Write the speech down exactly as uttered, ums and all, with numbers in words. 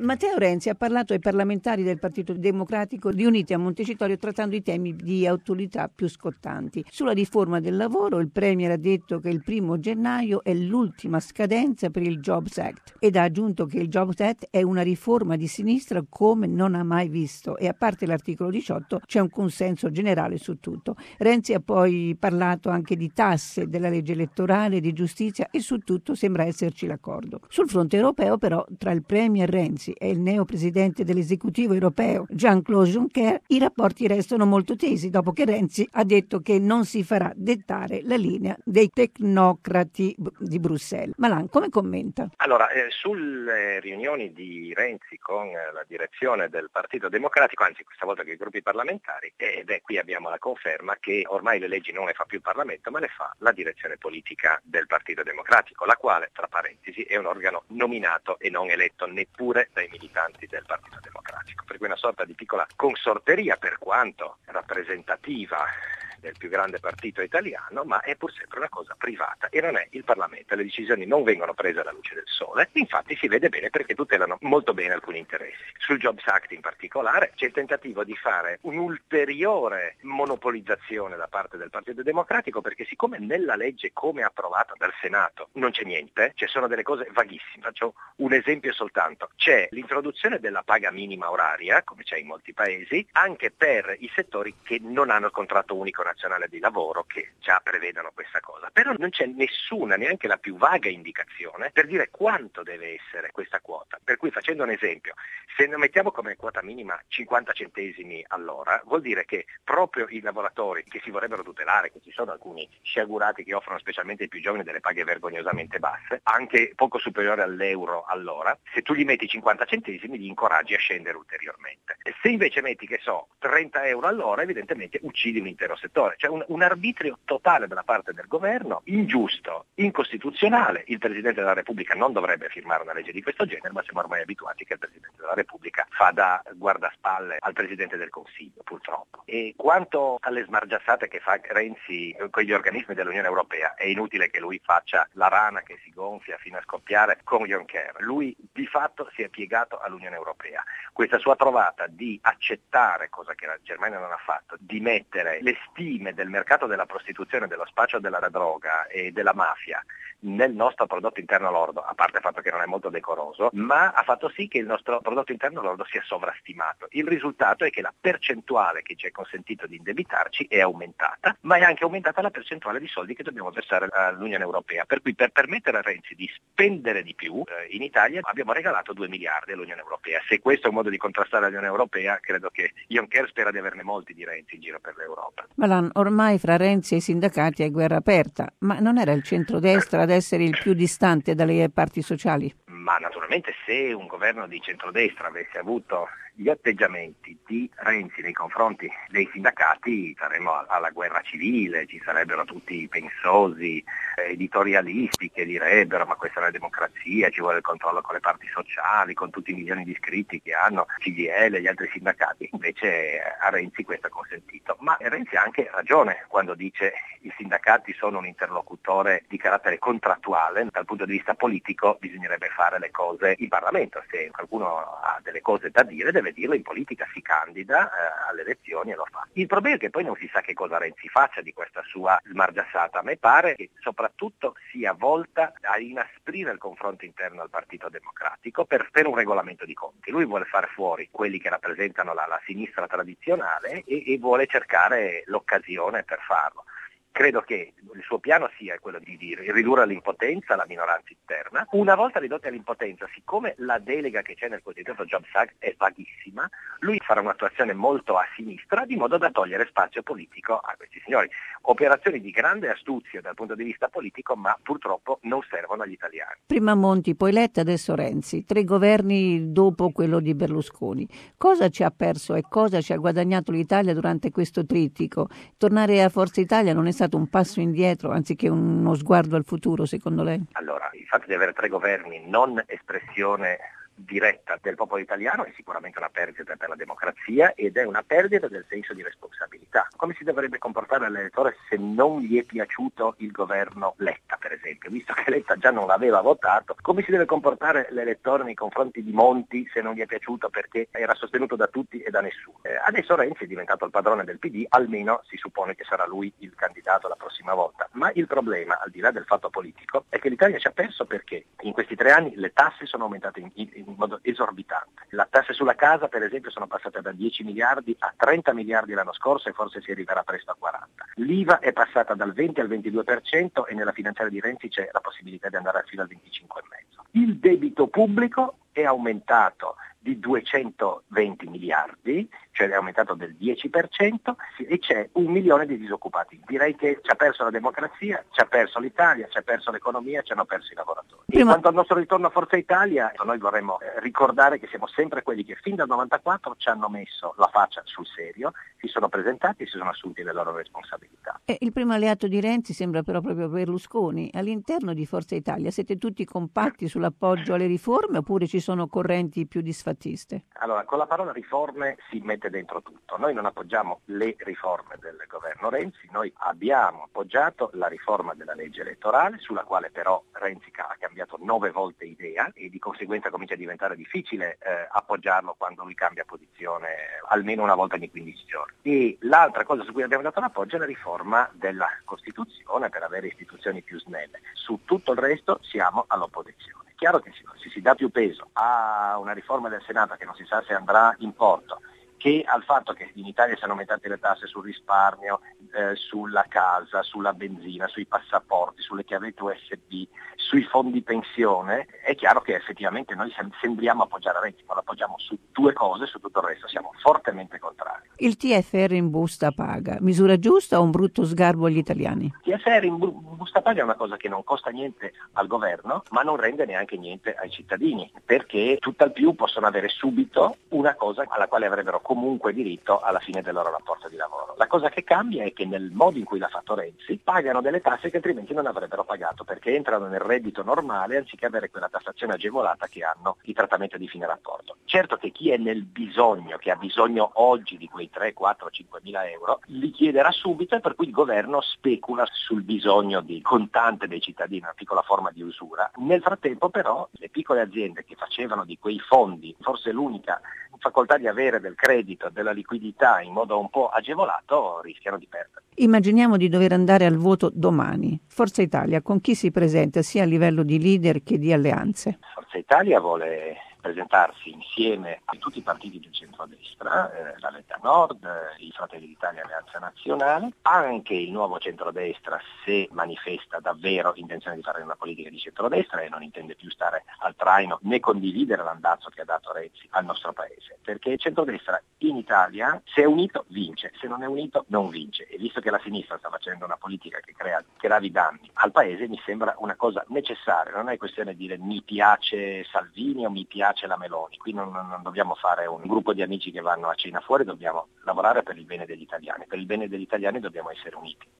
Matteo Renzi ha parlato ai parlamentari del Partito Democratico riuniti a Montecitorio trattando i temi di attualità più scottanti. Sulla riforma del lavoro il Premier ha detto che il primo gennaio è l'ultima scadenza per il Jobs Act ed ha aggiunto che il Jobs Act è una riforma di sinistra come non ha mai visto e a parte l'articolo diciotto c'è un consenso generale su tutto. Renzi ha poi parlato anche di tasse, della legge elettorale, di giustizia e su tutto sembra esserci l'accordo. Sul fronte europeo però tra il Premier Renzi e il neo presidente dell'esecutivo europeo Jean-Claude Juncker i rapporti restano molto tesi dopo che Renzi ha detto che non si farà dettare la linea dei tecnocrati di Bruxelles. Malan, come commenta? Allora, eh, sulle riunioni di Renzi con eh, la direzione del Partito Democratico, anzi questa volta con i gruppi parlamentari, e beh, qui abbiamo la conferma che ormai le leggi non le fa più il Parlamento ma le fa la direzione politica del Partito Democratico, la quale, tra parentesi, è un organo nominato e non eletto neppure dai militanti del Partito Democratico, per cui una sorta di piccola consorteria, per quanto rappresentativa del più grande partito italiano, ma è pur sempre una cosa privata e non è il Parlamento, le decisioni non vengono prese alla luce del sole, infatti si vede bene perché tutelano molto bene alcuni interessi. Sul Jobs Act in particolare c'è il tentativo di fare un'ulteriore monopolizzazione da parte del Partito Democratico, perché siccome nella legge come approvata dal Senato non c'è niente, ci sono delle cose vaghissime, faccio un esempio soltanto, c'è l'introduzione della paga minima oraria, come c'è in molti paesi, anche per i settori che non hanno il contratto unico nazionale di lavoro, che già prevedono questa cosa, però non c'è nessuna, neanche la più vaga indicazione per dire quanto deve essere questa quota, per cui facendo un esempio, se ne mettiamo come quota minima cinquanta centesimi all'ora, vuol dire che proprio i lavoratori che si vorrebbero tutelare, che ci sono alcuni sciagurati che offrono specialmente ai più giovani delle paghe vergognosamente basse, anche poco superiore all'euro all'ora, se tu gli metti cinquanta centesimi li incoraggi a scendere ulteriormente. E se invece metti, che so, trenta euro all'ora, evidentemente uccidi un intero settore. Cioè un, un arbitrio totale da parte del governo, ingiusto, incostituzionale. Il Presidente della Repubblica non dovrebbe firmare una legge di questo genere, ma siamo ormai abituati che il Presidente della Repubblica fa da guardaspalle al Presidente del Consiglio, purtroppo. E quanto alle smargiassate che fa Renzi con gli organismi dell'Unione Europea, è inutile che lui faccia la rana che si gonfia fino a scoppiare con Juncker. Lui di fatto si è piegato all'Unione Europea. Questa sua trovata di accettare, cosa che la Germania non ha fatto, di mettere le stime del mercato della prostituzione, dello spaccio della droga e della mafia nel nostro prodotto interno lordo, a parte il fatto che non è molto decoroso, ma ha fatto sì che il nostro prodotto interno lordo sia sovrastimato. Il risultato è che la percentuale che ci è consentito di indebitarci è aumentata, ma è anche aumentata la percentuale di soldi che dobbiamo versare all'Unione Europea, per cui per permettere a Renzi di spendere di più, eh, in Italia abbiamo regalato due miliardi all'Unione Europea. Se questo è un modo di contrastare l'Unione Europea, credo che Juncker spera di averne molti di Renzi in giro per l'Europa. Malan, ormai fra Renzi e i sindacati è guerra aperta, ma non era il centrodestra ad essere il più distante dalle parti sociali? Ma naturalmente se un governo di centrodestra avesse avuto gli atteggiamenti di Renzi nei confronti dei sindacati, saremmo alla guerra civile, ci sarebbero tutti i pensosi editorialisti che direbbero ma questa è la democrazia, ci vuole il controllo con le parti sociali, con tutti i milioni di iscritti che hanno C G I L e gli altri sindacati. Invece a Renzi questo è consentito. Ma Renzi ha anche ragione quando dice i sindacati sono un interlocutore di carattere contrattuale, dal punto di vista politico bisognerebbe fare le cose in Parlamento. Se qualcuno ha delle cose da dire deve dirlo in politica, si candida eh, alle elezioni e lo fa. Il problema è che poi non si sa che cosa Renzi faccia di questa sua smargiassata. A me pare che soprattutto sia volta a inasprire il confronto interno al Partito Democratico per, per un regolamento di conti. Lui vuole fare fuori quelli che rappresentano la, la sinistra tradizionale e, e vuole cercare l'occasione per farlo. Credo che il suo piano sia quello di, di ridurre all'impotenza la minoranza interna. Una volta ridotta all'impotenza, siccome la delega che c'è nel cosiddetto Jobs Act è vaghissima, lui farà un'attuazione molto a sinistra di modo da togliere spazio politico a questi signori. Operazioni di grande astuzia dal punto di vista politico, ma purtroppo non servono agli italiani. Prima Monti, poi Letta, adesso Renzi. Tre governi dopo quello di Berlusconi. Cosa ci ha perso e cosa ci ha guadagnato l'Italia durante questo trittico? Tornare a Forza Italia non è stato un passo indietro anziché uno sguardo al futuro, secondo lei? Allora, il fatto di avere tre governi non espressione diretta del popolo italiano è sicuramente una perdita per la democrazia ed è una perdita del senso di responsabilità. Come si dovrebbe comportare l'elettore se non gli è piaciuto il governo Letta, per esempio, visto che Letta già non l'aveva votato? Come si deve comportare l'elettore nei confronti di Monti se non gli è piaciuto perché era sostenuto da tutti e da nessuno? Eh, adesso Renzi è diventato il padrone del P D, almeno si suppone che sarà lui il candidato la prossima volta, ma il problema, al di là del fatto politico, è che l'Italia ci ha perso perché in questi tre anni le tasse sono aumentate in, in, in modo esorbitante. Le tasse sulla casa, per esempio, sono passate da dieci miliardi a trenta miliardi l'anno scorso e forse si arriverà presto a quaranta. L'I V A è passata dal venti al ventidue per cento e nella finanziaria di Renzi c'è la possibilità di andare fino al venticinque virgola cinque per cento. Il debito pubblico è aumentato di duecentoventi miliardi, cioè è aumentato del dieci per cento e c'è un milione di disoccupati. Direi che ci ha perso la democrazia, ci ha perso l'Italia, ci ha perso l'economia, ci hanno perso i lavoratori. Prima... E quanto al nostro ritorno a Forza Italia, noi vorremmo ricordare che siamo sempre quelli che fin dal novantaquattro ci hanno messo la faccia sul serio, si sono presentati e si sono assunti le loro responsabilità. Eh, il primo alleato di Renzi sembra però proprio Berlusconi. All'interno di Forza Italia siete tutti compatti sull'appoggio alle riforme oppure ci sono correnti più disfattiste? Allora, con la parola riforme si mette dentro tutto. Noi non appoggiamo le riforme del governo Renzi, noi abbiamo appoggiato la riforma della legge elettorale, sulla quale però Renzi ha cambiato nove volte idea e di conseguenza comincia a diventare difficile eh, appoggiarlo quando lui cambia posizione almeno una volta ogni quindici giorni. E l'altra cosa su cui abbiamo dato l'appoggio è la riforma della Costituzione per avere istituzioni più snelle. Su tutto il resto siamo all'opposizione. È chiaro che se si dà più peso a una riforma del Senato che non si sa se andrà in porto, che al fatto che in Italia siano aumentate le tasse sul risparmio, eh, sulla casa, sulla benzina, sui passaporti, sulle chiavette U S B, sui fondi pensione, è chiaro che effettivamente noi sembriamo appoggiare Renzi, ma lo appoggiamo su due cose, su tutto il resto siamo fortemente contrari. Il T F R in busta paga, misura giusta o un brutto sgarbo agli italiani? Il T F R in busta paga è una cosa che non costa niente al governo, ma non rende neanche niente ai cittadini, perché tutt'al più possono avere subito una cosa alla quale avrebbero comunque diritto alla fine del loro rapporto di lavoro. La cosa che cambia è che nel modo in cui l'ha fatto Renzi pagano delle tasse che altrimenti non avrebbero pagato, perché entrano nel reddito normale anziché avere quella tassazione agevolata che hanno i trattamenti di fine rapporto. Certo che chi è nel bisogno, che ha bisogno oggi di quei tre, quattro, cinque mila euro, li chiederà subito e per cui il governo specula sul bisogno di contante dei cittadini, una piccola forma di usura. Nel frattempo però le piccole aziende che facevano di quei fondi, forse l'unica facoltà di avere del credito, della liquidità in modo un po' agevolato, rischiano di perdere. Immaginiamo di dover andare al voto domani. Forza Italia con chi si presenta sia a livello di leader che di alleanze? Forza Italia vuole presentarsi insieme a tutti i partiti del centrodestra, eh, la Lega Nord, eh, i Fratelli d'Italia Alleanza Nazionale, anche il nuovo centrodestra se manifesta davvero intenzione di fare una politica di centrodestra e non intende più stare al traino né condividere l'andazzo che ha dato Renzi al nostro paese, perché il centrodestra in Italia se è unito vince, se non è unito non vince e visto che la sinistra sta facendo una politica che crea gravi danni al paese mi sembra una cosa necessaria, non è questione di dire mi piace Salvini o mi piace la Meloni, qui non, non dobbiamo fare un gruppo di amici che vanno a cena fuori, dobbiamo lavorare per il bene degli italiani, per il bene degli italiani dobbiamo essere uniti.